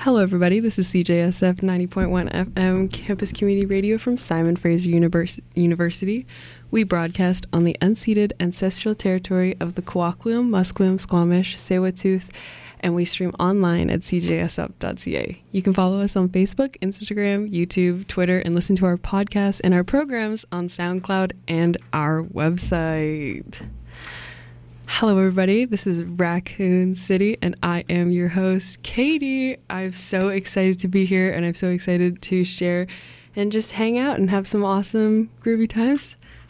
Hello, everybody. This is CJSF 90.1 FM Campus Community Radio from Simon Fraser University. We broadcast on the unceded ancestral territory of the Kwakwam, Musqueam, Squamish, Tsleil-Waututh, and we stream online at cjsf.ca. You can follow us on Facebook, Instagram, YouTube, Twitter, and listen to our podcasts and our programs on SoundCloud and our website. Hello, everybody. This is Raccoon City, and I am your host, Katie. I'm so excited to be here, and I'm so excited to share and just hang out and have some awesome groovy times.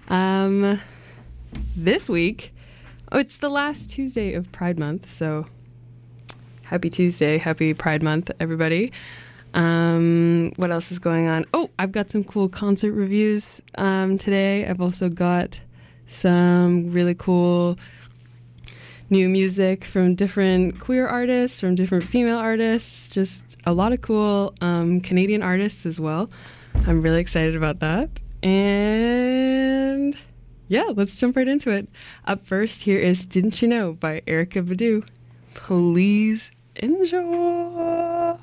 This week, it's the last Tuesday of Pride Month, so happy Tuesday, happy Pride Month, everybody. What else is going on? Oh, I've got some cool concert reviews today. I've also got some really cool new music from different queer artists, from different female artists, just a lot of cool Canadian artists as well. I'm really excited about that. And yeah, let's jump right into it. Up first, here is Didn't You Know by Erykah Badu. Please enjoy.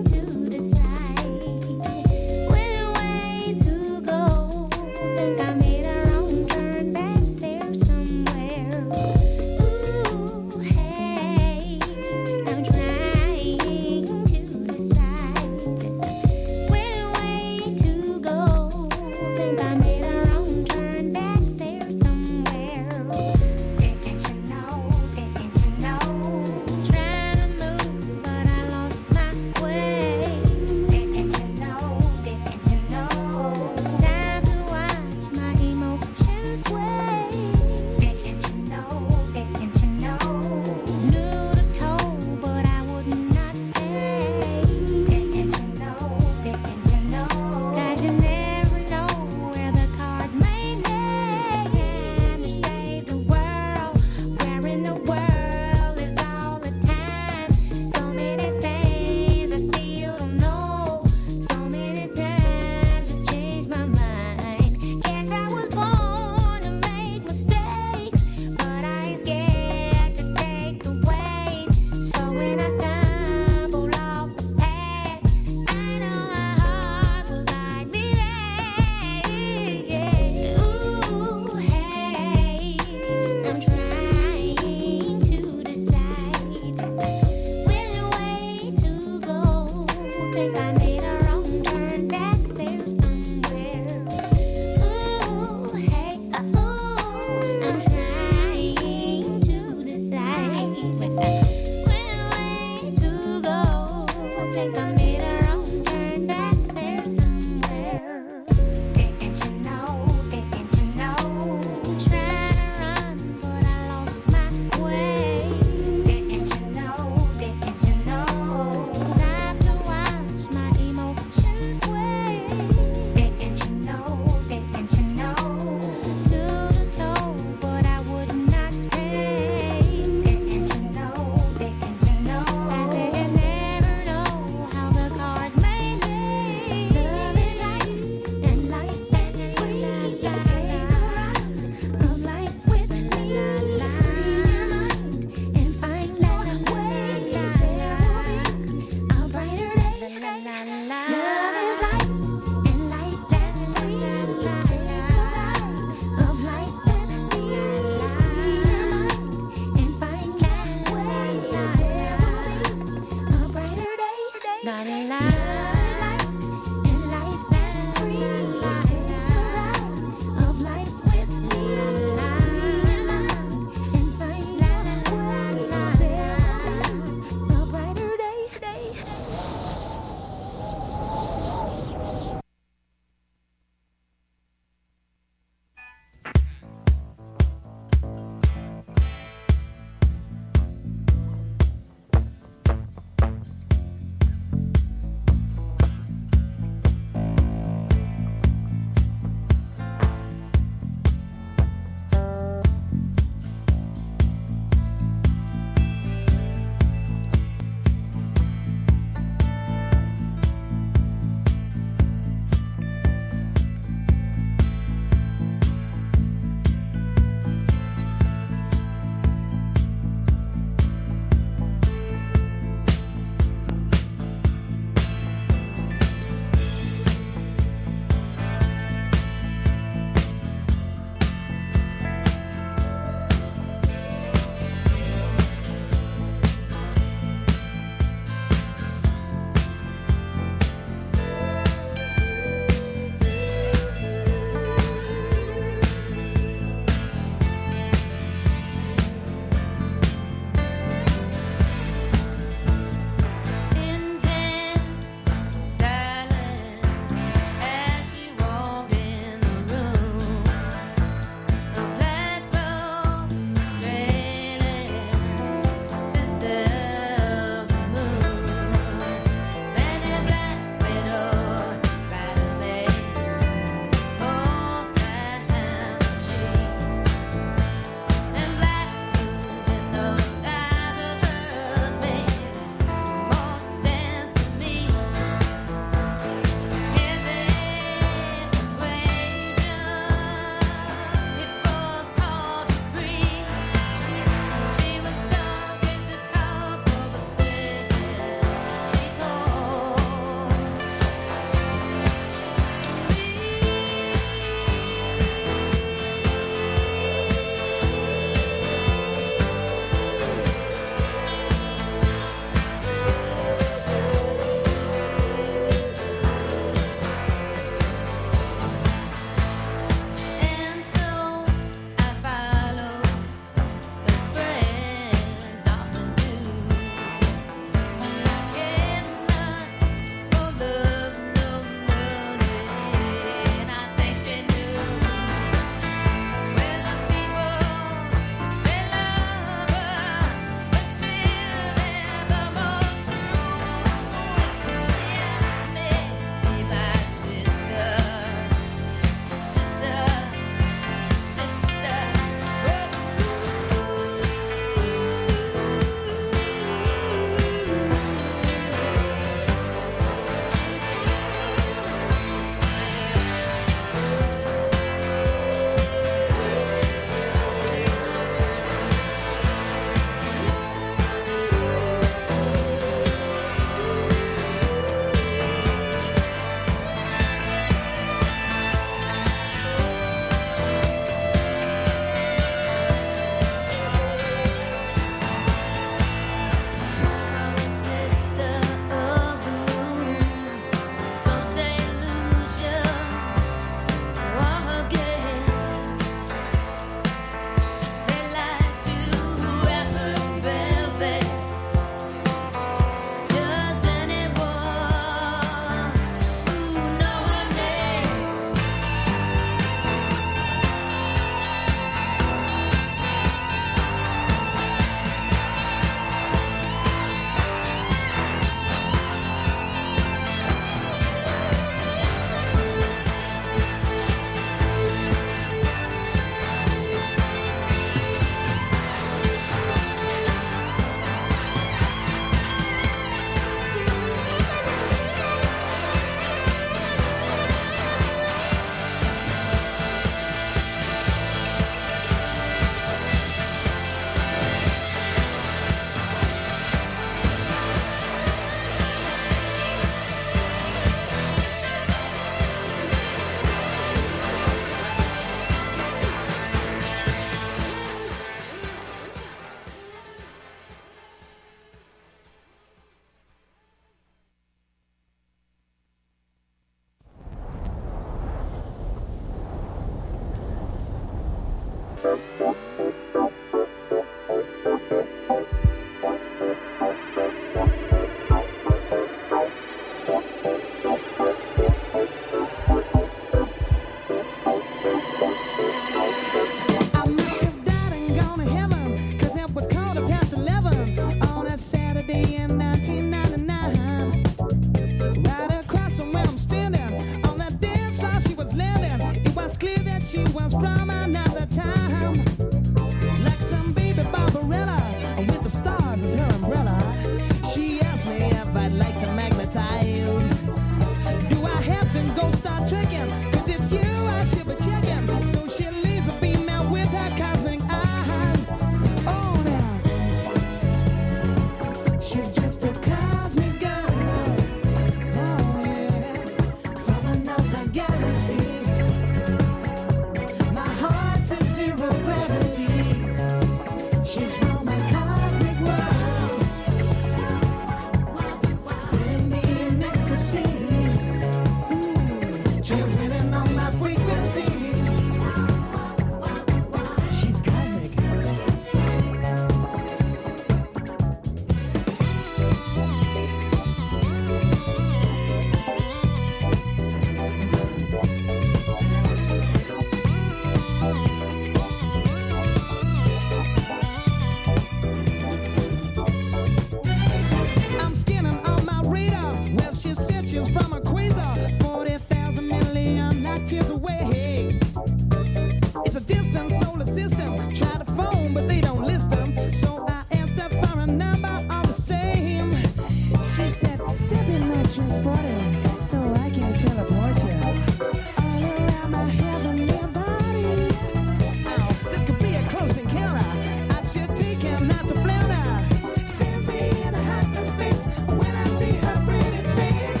transported so I can teleport you all around my heavenly body. Oh, this could be a close encounter. I should take him out to flounder. Sends me in a hyperspace when I see her pretty face.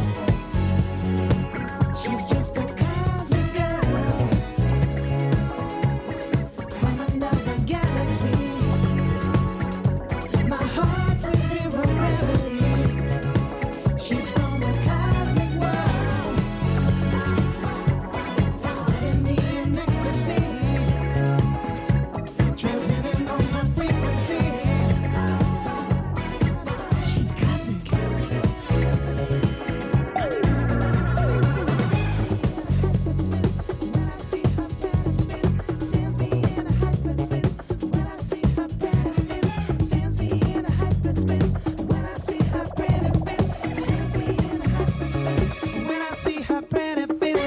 She's just a cosmic girl from another galaxy. My heart's in zero gravity. She's from a cosmic world, in the ecstasy, transmitting on my frequency. She's cosmic. Sends me in a hyperspace when I see her pretty face. Sends me in a hyperspace when I see her pretty face. Sends me in a hyperspace when I see her pretty face.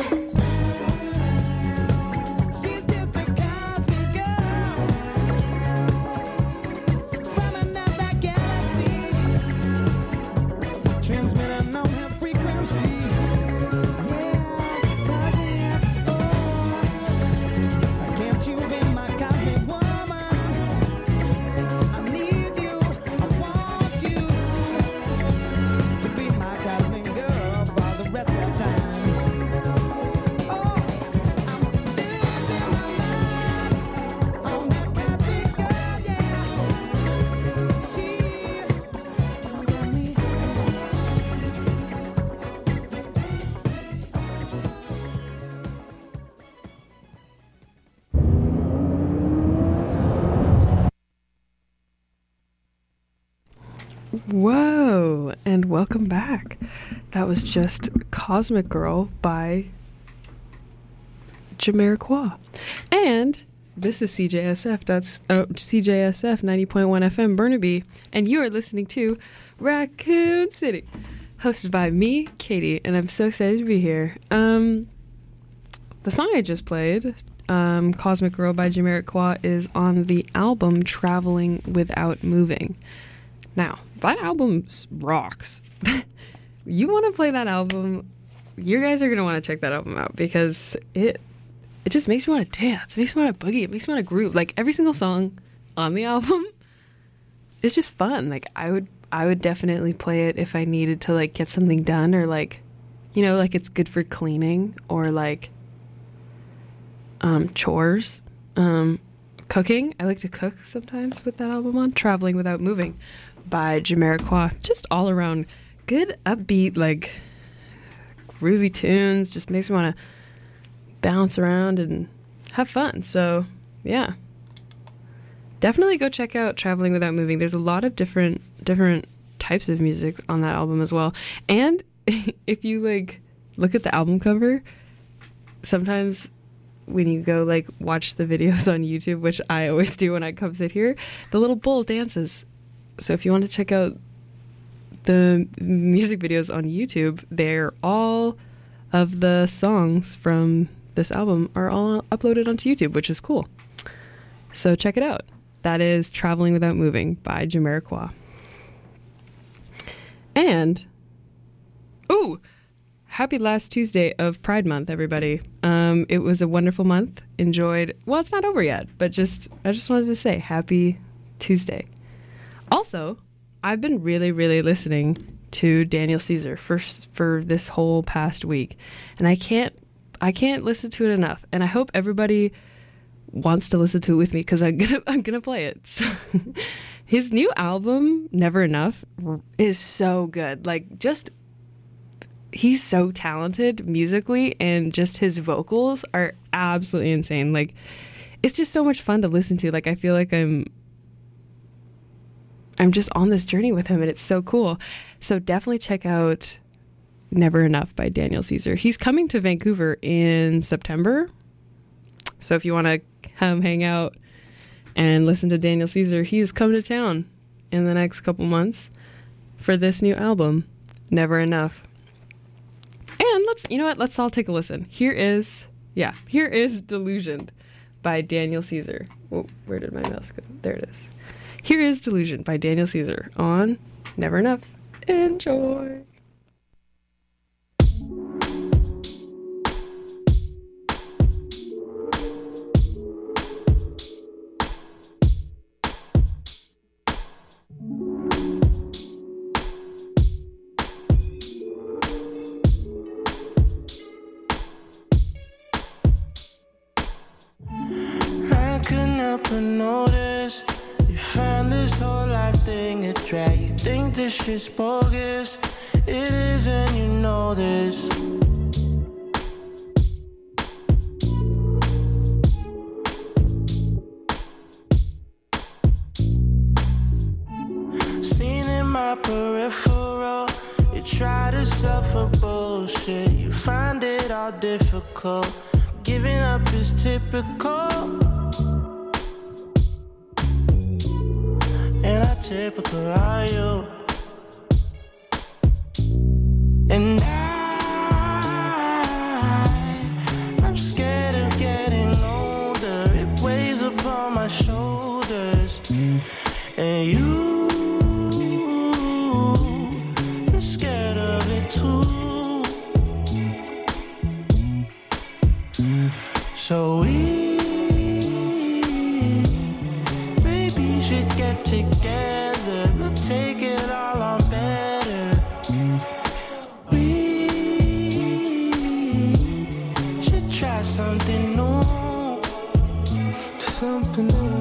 She's just a cosmic girl from another galaxy, transmitting on her frequency. Can't you be my cosmic woman? I need you, I want you to be my cosmic girl for the rest of time. Oh, I'm losing my mind on that cosmic girl, yeah. She got me. Whoa, and welcome back. That was just Cosmic Girl by Jamiroquai. And this is CJSF. That's CJSF 90.1 FM Burnaby. And you are listening to Raccoon City, hosted by me, Katie. And I'm so excited to be here. The song I just played, Cosmic Girl by Jamiroquai, is on the album Traveling Without Moving. Now, that album rocks. You want to play that album, you guys are going to want to check that album out because it just makes me want to dance. It makes me want to boogie. It makes me want to groove. Like, every single song on the album is just fun. Like, I would definitely play it if I needed to, like, get something done or, like, you know, like, it's good for cleaning or, like, chores, cooking. I like to cook sometimes with that album on. Traveling Without Moving by Jamiroquai. Just all around good, upbeat, like groovy tunes. Just makes me want to bounce around and have fun. So yeah, definitely go check out Traveling Without Moving. There's a lot of different types of music on that album as well. And if you like look at the album cover, sometimes when you go like watch the videos on YouTube, which I always do when I come sit here, the little bull dances. So if you want to check out the music videos on YouTube, they're all of the songs from this album are all uploaded onto YouTube, which is cool. So check it out. That is Traveling Without Moving by Jamiroquai. And, ooh, happy last Tuesday of Pride Month, everybody. It was a wonderful month. Enjoyed, well, it's not over yet, but I just wanted to say happy Tuesday. Also, I've been really, really listening to Daniel Caesar for this whole past week, and I can't listen to it enough. And I hope everybody wants to listen to it with me because I'm gonna play it. So, his new album, Never Enough, is so good. Like, just he's so talented musically, and just his vocals are absolutely insane. Like, it's just so much fun to listen to. Like, I feel like I'm just on this journey with him, and it's so cool. So definitely check out Never Enough by Daniel Caesar. He's coming to Vancouver in September. So if you want to come hang out and listen to Daniel Caesar, he is coming to town in the next couple months for this new album, Never Enough. And let's all take a listen. Here is Delusioned by Daniel Caesar. Whoa, where did my mouse go? There it is. Here is Delusion by Daniel Caesar on Never Enough. Enjoy. think this shit's bogus. It is, and you know this. Seen in my peripheral, you try to suffer bullshit. You find it all difficult. Giving up is typical. And how typical are you? And I'm scared of getting older. It weighs upon my shoulders. And you're scared of it too. So maybe should get together. We'll take it all on better. We should try something new. Something new.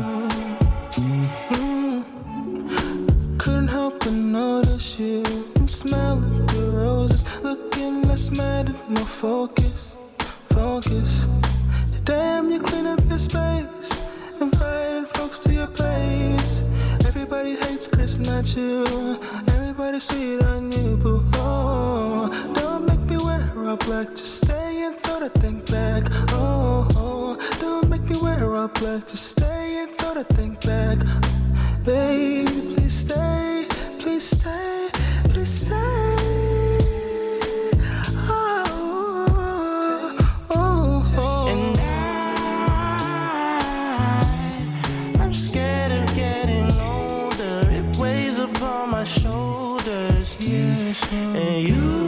Couldn't help but notice you. I'm smelling the roses, looking less mad and more focus. Damn, you clean up your space, inviting folks to your place. Everybody hates Chris, not you. Everybody sweet on you, boo. Oh, don't make me wear all black. Just stay and throw that thing back. Oh, don't make me wear all black. Just stay and throw that thing back. Babe, please stay, please stay, please stay. Shoulders, yes, and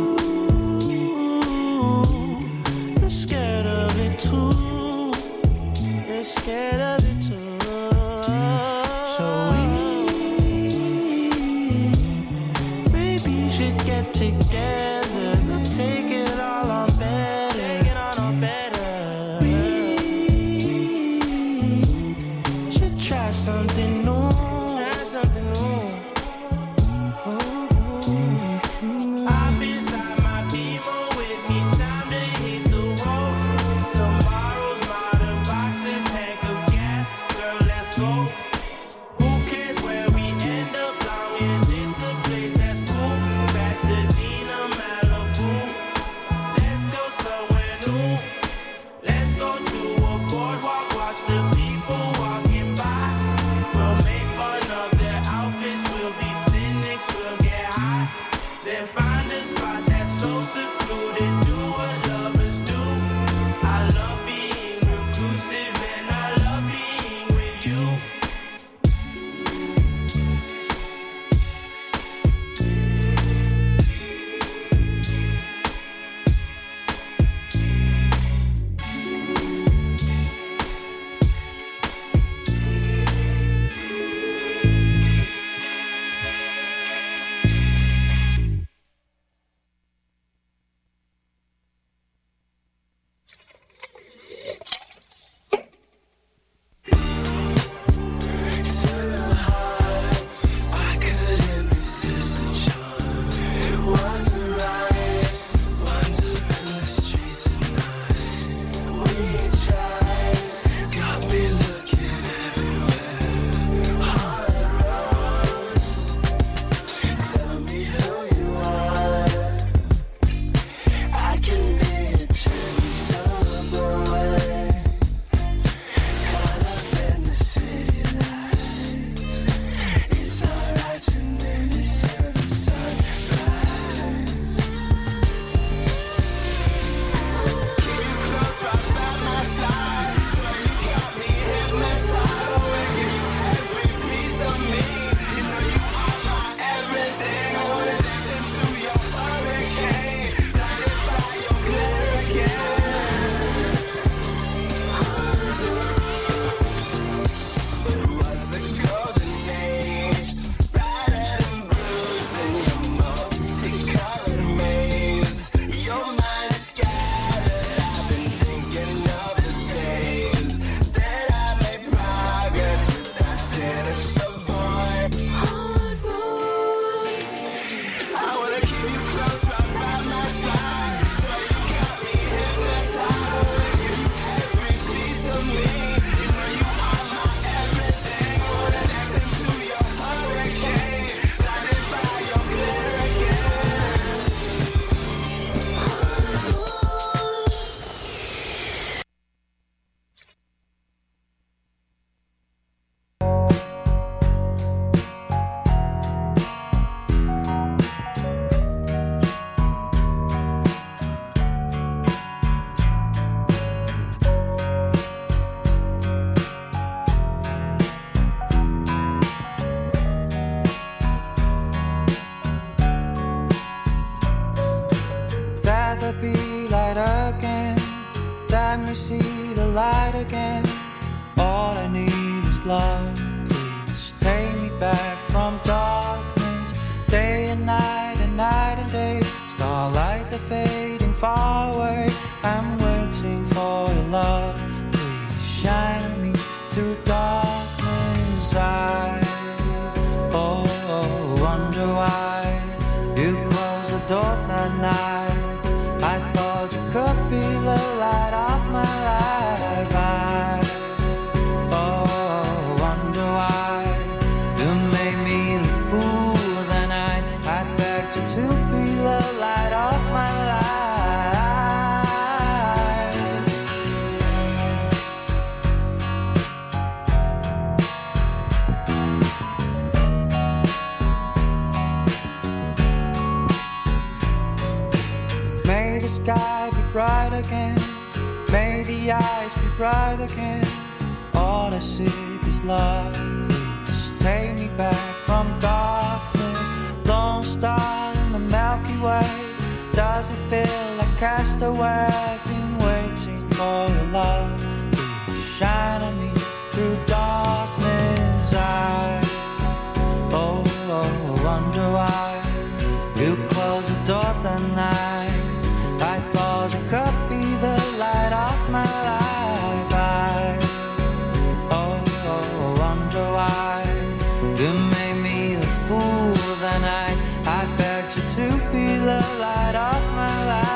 you're scared of it too. You're scared of it too. So maybe you should get together. We'll take it all on better. Take it all on better. We should try something new. Try something new. Pasadena, could be light again. Let me see the light again. All I need is love. Please take me back from darkness. Day and night and day. Starlights are fading far away. I'm waiting for your love. Please shine on me through darkness. I wonder why you closed the door that night. I thought you could be the light of my life. I wonder why you made me the fool that night. I begged you to be the light of my life. May the sky be bright again. May the eyes be bright again. All I seek is love. Please take me back from darkness. Lone star in the Milky Way. Does it feel like castaway? I've been waiting for your love. Please shine on me through darkness. I wonder why you closed the door that night. I thought you could be the light of my life. I wonder why you made me the fool that night. I begged you to be the light of my life.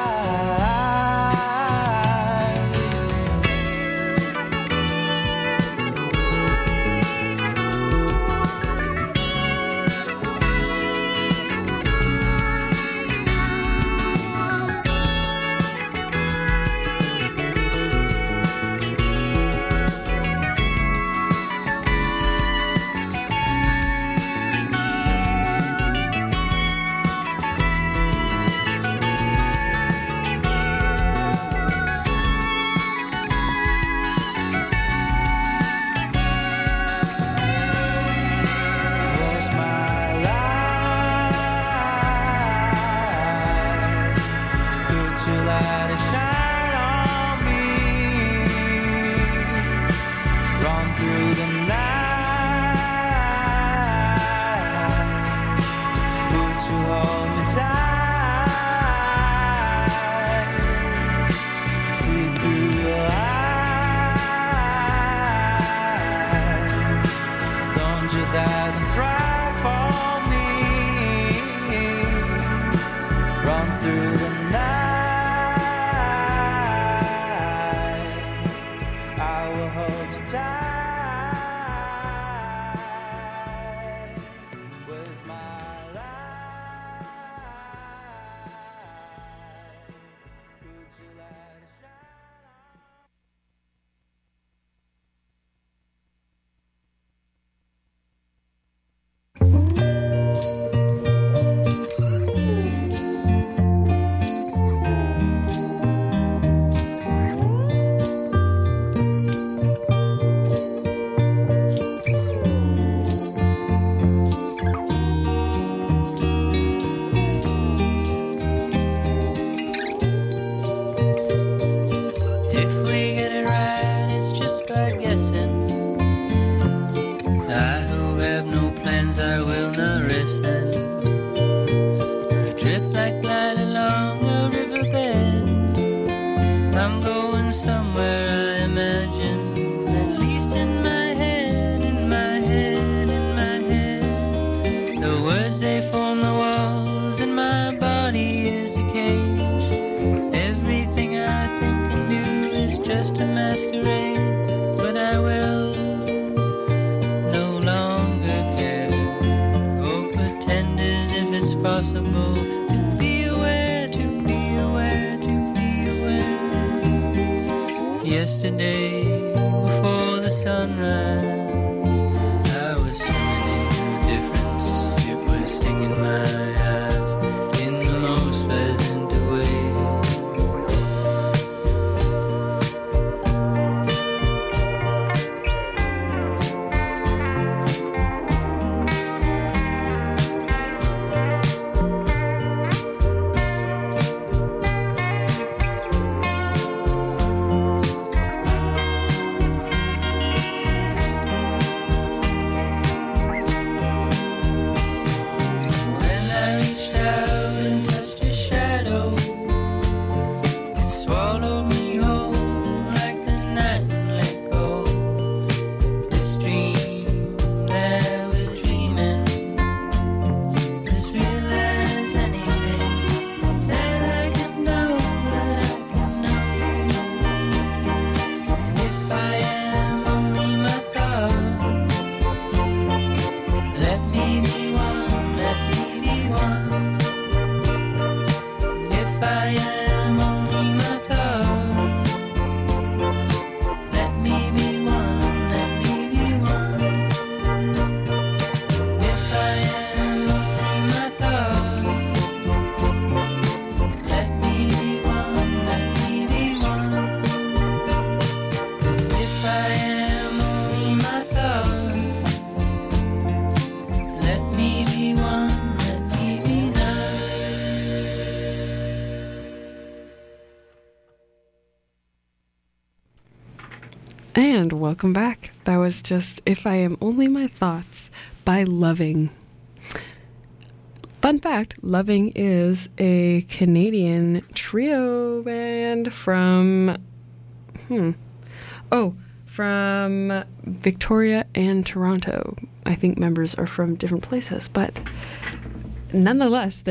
And welcome back. That was just If I Am Only My Thoughts by Loving. Fun fact, Loving is a Canadian trio band from from Victoria and Toronto. I think members are from different places, but nonetheless,